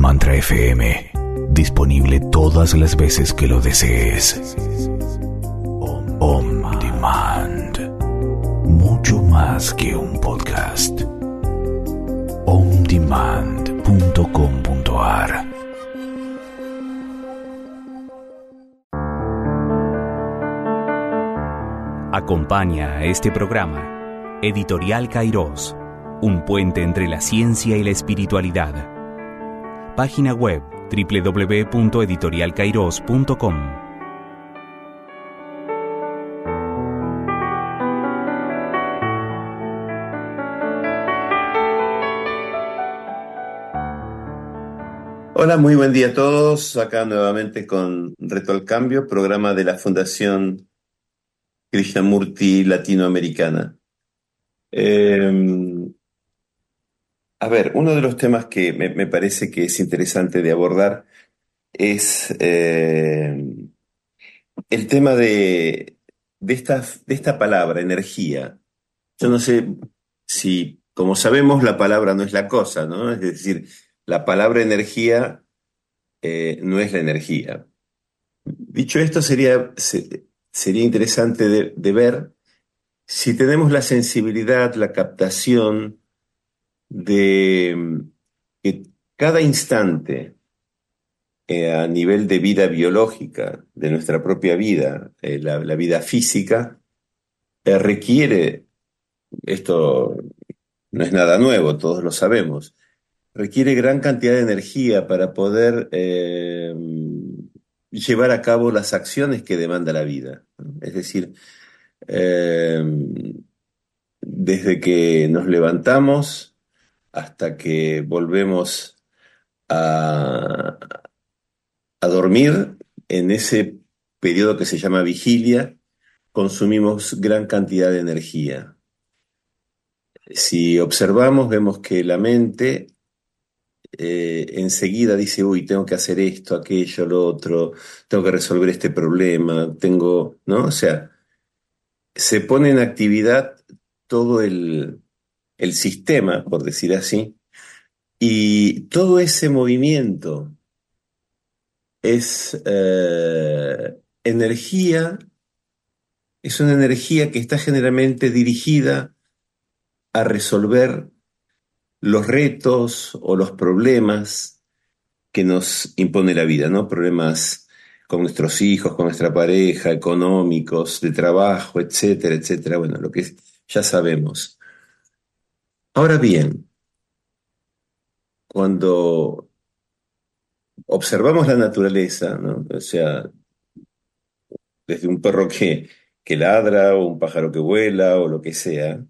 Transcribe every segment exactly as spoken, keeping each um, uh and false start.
Mantra F M, disponible todas las veces que lo desees. On Demand, mucho más que un podcast. on demand punto com punto a r. Acompaña a este programa Editorial Kairos, un puente entre la ciencia y la espiritualidad. Página web doble u doble u doble u punto editorial kairos punto com. Hola, muy buen día a todos. Acá nuevamente con Reto al Cambio, programa de la Fundación Krishnamurti Latinoamericana. Eh, a ver, uno de los temas que me, me parece que es interesante de abordar es eh, el tema de, de, esta, de esta palabra, energía. Yo no sé si, como sabemos, la palabra no es la cosa, ¿no? Es decir, la palabra energía eh, no es la energía. Dicho esto, sería, se, sería interesante de, de ver si tenemos la sensibilidad, la captación de que cada instante eh, a nivel de vida biológica, de nuestra propia vida, eh, la, la vida física, eh, requiere, esto no es nada nuevo, todos lo sabemos, requiere gran cantidad de energía para poder eh, llevar a cabo las acciones que demanda la vida. Es decir, eh, desde que nos levantamos hasta que volvemos a, a dormir, en ese periodo que se llama vigilia, consumimos gran cantidad de energía. Si observamos, vemos que la mente eh, enseguida dice, uy, tengo que hacer esto, aquello, lo otro, tengo que resolver este problema, tengo, ¿no? O sea, se pone en actividad todo el, el sistema, por decir así, y todo ese movimiento es eh, energía, es una energía que está generalmente dirigida a resolver los retos o los problemas que nos impone la vida, ¿no? Problemas con nuestros hijos, con nuestra pareja, económicos, de trabajo, etcétera, etcétera. Bueno, lo que ya sabemos. Ahora bien, cuando observamos la naturaleza, ¿no? O sea, desde un perro que, que ladra o un pájaro que vuela o lo que sea,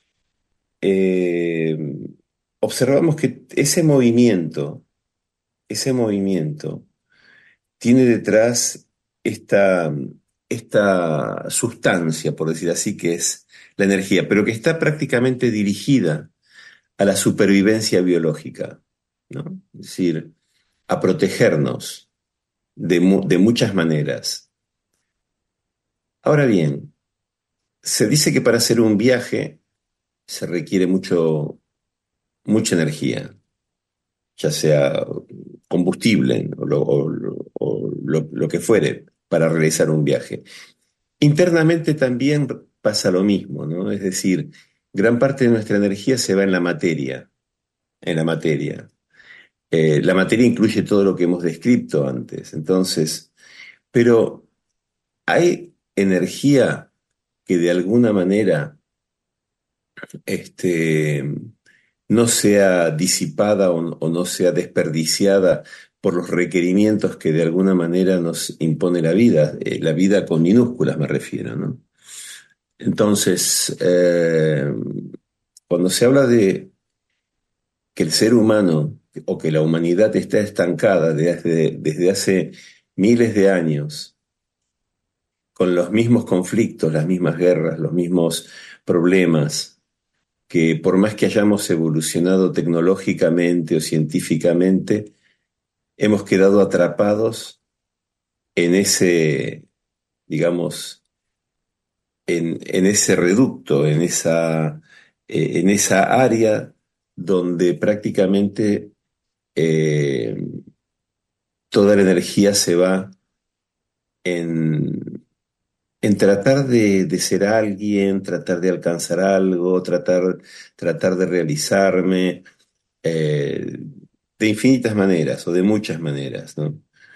eh, observamos que ese movimiento, ese movimiento tiene detrás esta, esta sustancia, por decir así, que es la energía, pero que está prácticamente dirigida a la supervivencia biológica, ¿no? Es decir, a protegernos de, mu- de muchas maneras. Ahora bien, se dice que para hacer un viaje se requiere mucho, mucha energía, ya sea combustible o lo, o lo- o lo- lo que fuere para realizar un viaje. Internamente también pasa lo mismo, ¿no? Es decir, gran parte de nuestra energía se va en la materia, en la materia. Eh, la materia incluye todo lo que hemos descrito antes, entonces, pero hay energía que de alguna manera este, no sea disipada o, o no sea desperdiciada por los requerimientos que de alguna manera nos impone la vida, eh, la vida con minúsculas me refiero, ¿no? Entonces, eh, cuando se habla de que el ser humano o que la humanidad está estancada desde, desde hace miles de años, con los mismos conflictos, las mismas guerras, los mismos problemas, que por más que hayamos evolucionado tecnológicamente o científicamente, hemos quedado atrapados en ese, digamos, en, en ese reducto, en esa, eh, en esa área donde prácticamente eh, toda la energía se va en, en tratar de, de ser alguien, tratar de alcanzar algo, tratar, tratar de realizarme, eh, de infinitas maneras o de muchas maneras, ¿no?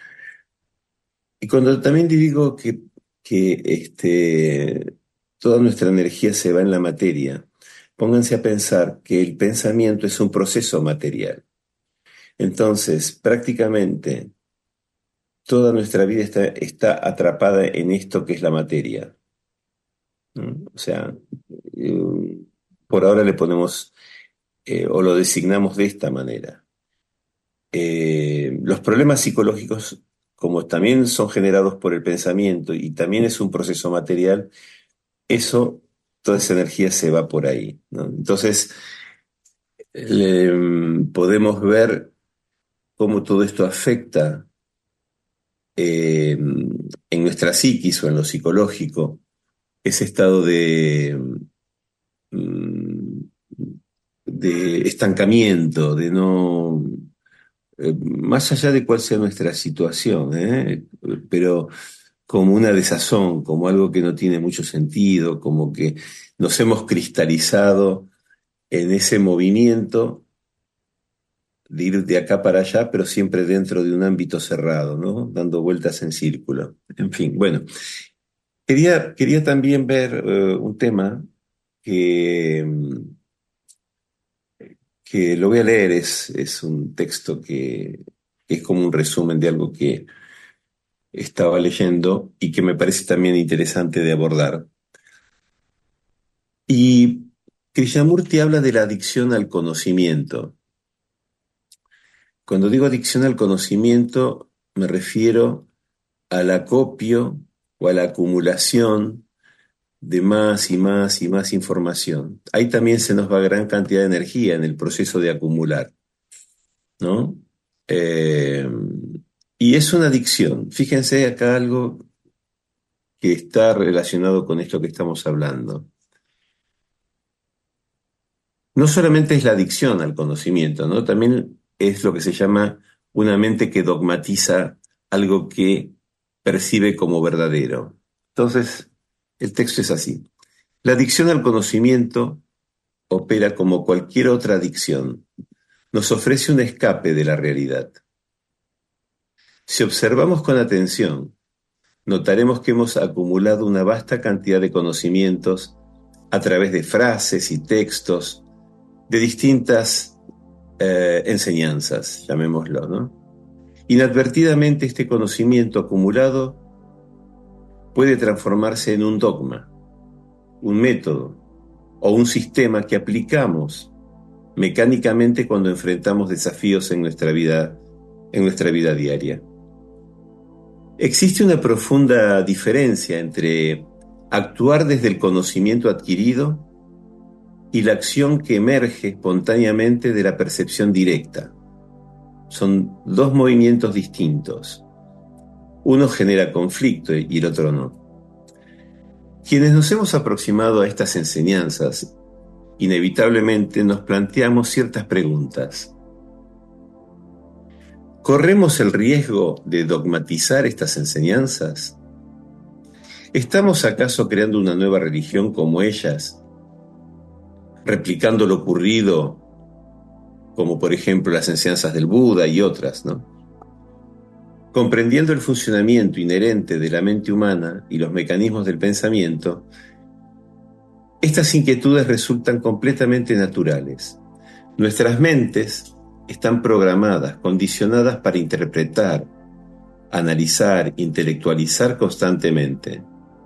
Y cuando también digo que, que este, toda nuestra energía se va en la materia, pónganse a pensar que el pensamiento es un proceso material. Entonces, prácticamente toda nuestra vida está, está atrapada en esto que es la materia, ¿no? O sea, eh, por ahora le ponemos eh, o lo designamos de esta manera. Eh, los problemas psicológicos, como también son generados por el pensamiento y también es un proceso material, eso, toda esa energía se va por ahí, ¿no? Entonces, le- podemos ver cómo todo esto afecta eh, en nuestra psiquis o en lo psicológico, ese estado de, mm, de estancamiento, de no, eh, más allá de cuál sea nuestra situación, ¿eh? Pero como una desazón, como algo que no tiene mucho sentido, como que nos hemos cristalizado en ese movimiento de ir de acá para allá, pero siempre dentro de un ámbito cerrado, ¿no? Dando vueltas en círculo. En fin, bueno, quería, quería también ver eh, un tema que, mm, que lo voy a leer, es, es un texto que, que es como un resumen de algo que estaba leyendo y que me parece también interesante de abordar. Y Krishnamurti habla de la adicción al conocimiento. Cuando digo adicción al conocimiento, me refiero al acopio o a la acumulación de más y más y más información. Ahí también se nos va gran cantidad de energía en el proceso de acumular, ¿no? Eh, y es una adicción. Fíjense acá algo que está relacionado con esto que estamos hablando. No solamente es la adicción al conocimiento, ¿no? También es lo que se llama una mente que dogmatiza algo que percibe como verdadero. Entonces, el texto es así. La adicción al conocimiento opera como cualquier otra adicción. Nos ofrece un escape de la realidad. Si observamos con atención, notaremos que hemos acumulado una vasta cantidad de conocimientos a través de frases y textos de distintas eh, enseñanzas, llamémoslo, ¿no? Inadvertidamente este conocimiento acumulado puede transformarse en un dogma, un método o un sistema que aplicamos mecánicamente cuando enfrentamos desafíos en nuestra vida, en nuestra vida diaria. Existe una profunda diferencia entre actuar desde el conocimiento adquirido y la acción que emerge espontáneamente de la percepción directa. Son dos movimientos distintos. Uno genera conflicto y el otro no. Quienes nos hemos aproximado a estas enseñanzas, inevitablemente nos planteamos ciertas preguntas. ¿Corremos el riesgo de dogmatizar estas enseñanzas? ¿Estamos acaso creando una nueva religión como ellas, replicando lo ocurrido, como por ejemplo las enseñanzas del Buda y otras, ¿no? Comprendiendo el funcionamiento inherente de la mente humana y los mecanismos del pensamiento, estas inquietudes resultan completamente naturales. Nuestras mentes están programadas, condicionadas para interpretar, analizar, intelectualizar constantemente.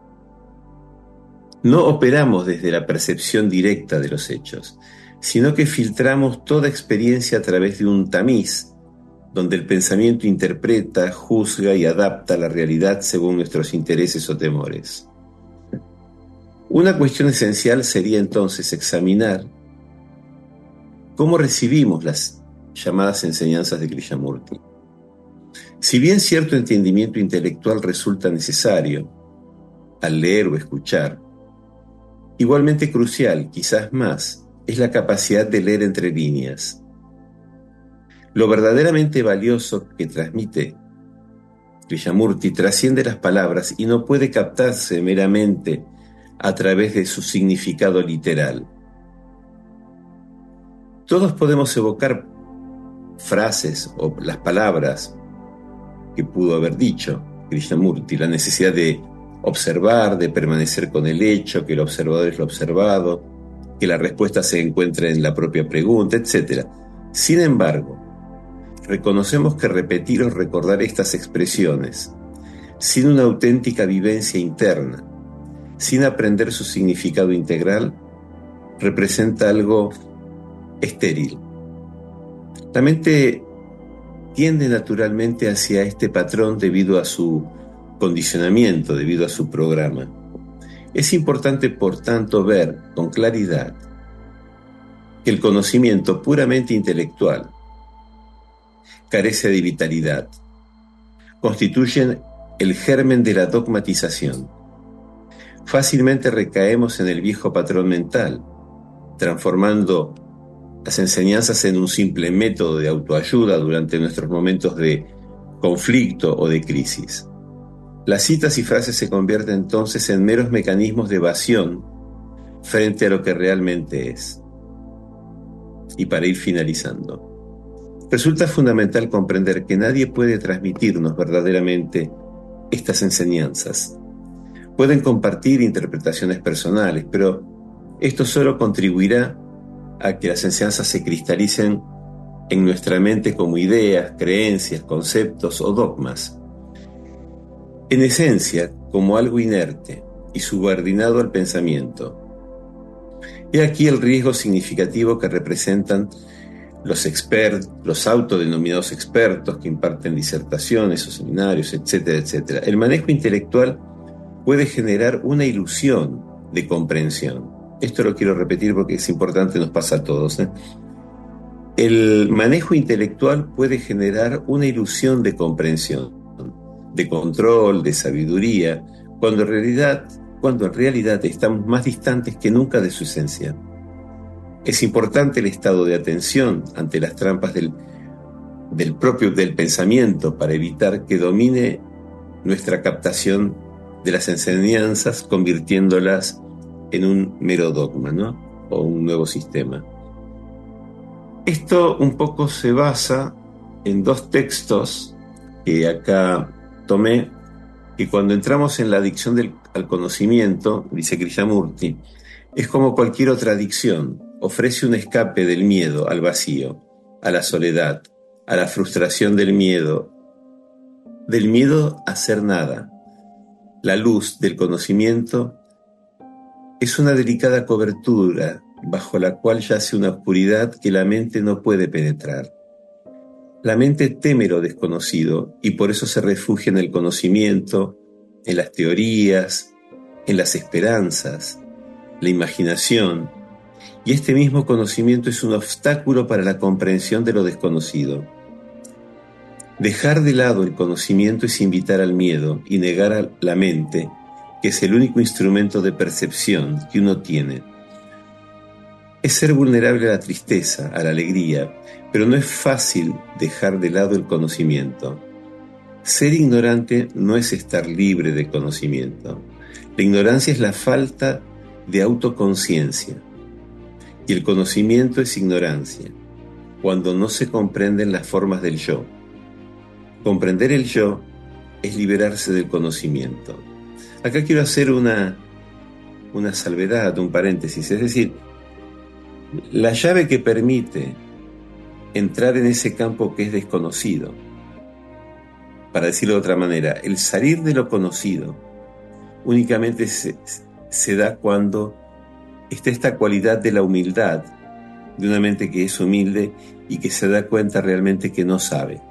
No operamos desde la percepción directa de los hechos, sino que filtramos toda experiencia a través de un tamiz, donde el pensamiento interpreta, juzga y adapta la realidad según nuestros intereses o temores. Una cuestión esencial sería entonces examinar cómo recibimos las llamadas enseñanzas de Krishnamurti. Si bien cierto entendimiento intelectual resulta necesario al leer o escuchar, igualmente crucial, quizás más, es la capacidad de leer entre líneas. Lo verdaderamente valioso que transmite Krishnamurti trasciende las palabras y no puede captarse meramente a través de su significado literal. Todos podemos evocar frases o las palabras que pudo haber dicho Krishnamurti, la necesidad de observar, de permanecer con el hecho, que el observador es lo observado, que la respuesta se encuentra en la propia pregunta, etcétera. Sin embargo, reconocemos que repetir o recordar estas expresiones, sin una auténtica vivencia interna, sin aprender su significado integral, representa algo estéril. La mente tiende naturalmente hacia este patrón debido a su condicionamiento, debido a su programa. Es importante, por tanto, ver con claridad que el conocimiento puramente intelectual carece de vitalidad. Constituyen el germen de la dogmatización. Fácilmente recaemos en el viejo patrón mental, transformando las enseñanzas en un simple método de autoayuda durante nuestros momentos de conflicto o de crisis. Las citas y frases se convierten entonces en meros mecanismos de evasión frente a lo que realmente es. Y para ir finalizando, resulta fundamental comprender que nadie puede transmitirnos verdaderamente estas enseñanzas. Pueden compartir interpretaciones personales, pero esto solo contribuirá a que las enseñanzas se cristalicen en nuestra mente como ideas, creencias, conceptos o dogmas. En esencia, como algo inerte y subordinado al pensamiento. He aquí el riesgo significativo que representan los expertos, los autodenominados expertos que imparten disertaciones o seminarios, etcétera, etcétera. El manejo intelectual puede generar una ilusión de comprensión. Esto lo quiero repetir porque es importante, nos pasa a todos, ¿eh? El manejo intelectual puede generar una ilusión de comprensión, de control, de sabiduría, cuando en realidad, cuando en realidad estamos más distantes que nunca de su esencia. Es importante el estado de atención ante las trampas del, del propio del pensamiento para evitar que domine nuestra captación de las enseñanzas, convirtiéndolas en un mero dogma, ¿no? O un nuevo sistema. Esto un poco se basa en dos textos que acá tomé, que cuando entramos en la adicción del, al conocimiento, dice Krishnamurti, es como cualquier otra adicción, ofrece un escape del miedo al vacío, a la soledad, a la frustración del miedo, del miedo a hacer nada. La luz del conocimiento es una delicada cobertura bajo la cual yace una oscuridad que la mente no puede penetrar. La mente teme lo desconocido y por eso se refugia en el conocimiento, en las teorías, en las esperanzas, la imaginación, y este mismo conocimiento es un obstáculo para la comprensión de lo desconocido. Dejar de lado el conocimiento es invitar al miedo y negar a la mente, que es el único instrumento de percepción que uno tiene. Es ser vulnerable a la tristeza, a la alegría, pero no es fácil dejar de lado el conocimiento. Ser ignorante no es estar libre de conocimiento. La ignorancia es la falta de autoconciencia. Y el conocimiento es ignorancia, cuando no se comprenden las formas del yo. Comprender el yo es liberarse del conocimiento. Acá quiero hacer una, una salvedad, un paréntesis, es decir, la llave que permite entrar en ese campo que es desconocido, para decirlo de otra manera, el salir de lo conocido únicamente se, se da cuando está esta cualidad de la humildad, de una mente que es humilde y que se da cuenta realmente que no sabe.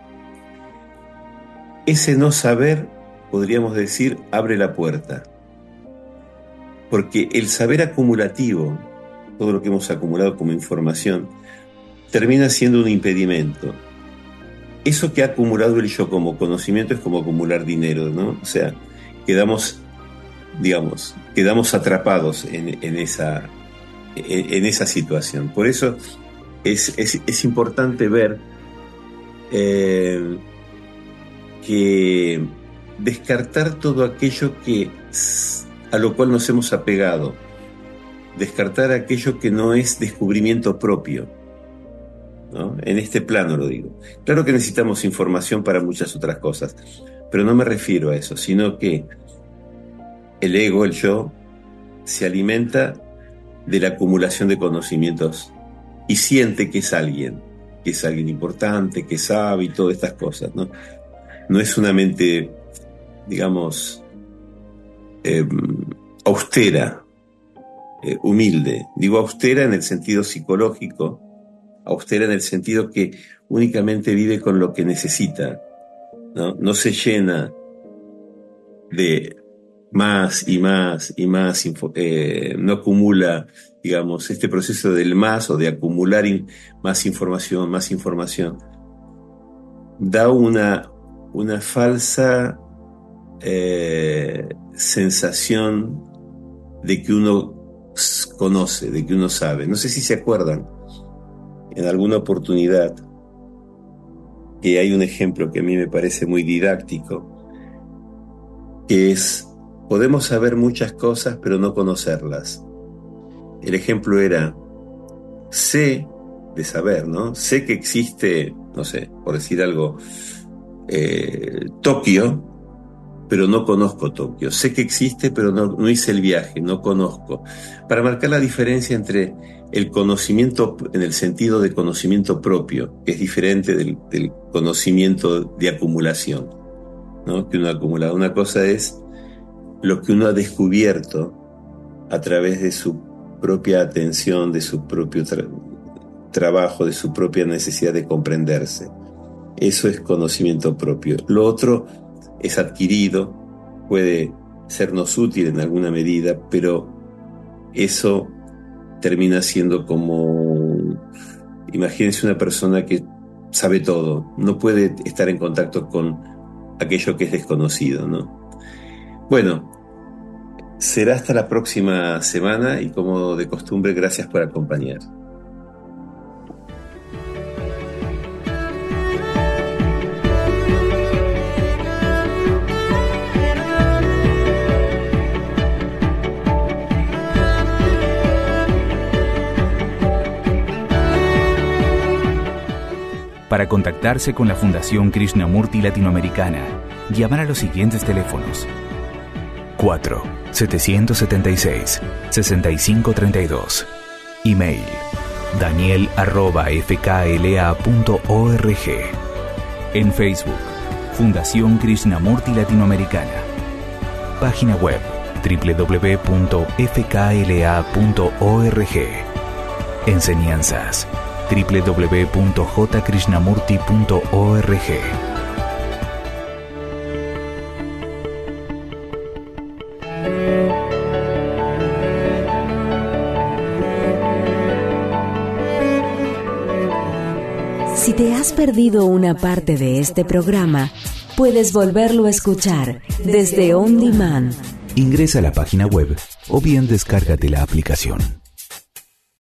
Ese no saber, podríamos decir, abre la puerta, porque el saber acumulativo, todo lo que hemos acumulado como información, termina siendo un impedimento. Eso que ha acumulado el yo como conocimiento es como acumular dinero, ¿no? O sea, quedamos, digamos, quedamos atrapados en, en, esa, en, en esa situación. Por eso es, es, es importante ver eh, que descartar todo aquello que, a lo cual nos hemos apegado, descartar aquello que no es descubrimiento propio, ¿no? En este plano lo digo. Claro que necesitamos información para muchas otras cosas, pero no me refiero a eso, sino que el ego, el yo, se alimenta de la acumulación de conocimientos y siente que es alguien, que es alguien importante, que sabe y todas estas cosas, ¿no? No es una mente, digamos, eh, austera, eh, humilde. Digo austera en el sentido psicológico, austera en el sentido que únicamente vive con lo que necesita, ¿no? No se llena de más y más y más, eh, no acumula, digamos, este proceso del más o de acumular in, más información, más información, da una, una falsa eh, sensación de que uno conoce, de que uno sabe. No sé si se acuerdan, en alguna oportunidad, que hay un ejemplo que a mí me parece muy didáctico, que es: podemos saber muchas cosas, pero no conocerlas. El ejemplo era, sé de saber, ¿no? Sé que existe, no sé, por decir algo, eh, Tokio, pero no conozco Tokio. Sé que existe, pero no, no hice el viaje, no conozco. Para marcar la diferencia entre el conocimiento en el sentido de conocimiento propio, que es diferente del, del conocimiento de acumulación, ¿no? Que uno acumula. Una cosa es lo que uno ha descubierto a través de su propia atención, de su propio tra- trabajo, de su propia necesidad de comprenderse. Eso es conocimiento propio. Lo otro es adquirido, puede sernos útil en alguna medida, pero eso termina siendo como, imagínense una persona que sabe todo, no puede estar en contacto con aquello que es desconocido, ¿no? Bueno, será hasta la próxima semana y, como de costumbre, gracias por acompañar. Para contactarse con la Fundación Krishnamurti Latinoamericana, llamar a los siguientes teléfonos: cuatro setecientos setenta y seis, sesenta y cinco treinta y dos. Email: daniel arroba f k l a punto org. En Facebook: Fundación Krishnamurti Latinoamericana. Página web: doble u doble u doble u punto f k l a punto org. Enseñanzas: doble u doble u doble u punto j krishnamurti punto org. Si te has perdido una parte de este programa, puedes volverlo a escuchar desde On Demand. Ingresa a la página web o bien descárgate la aplicación.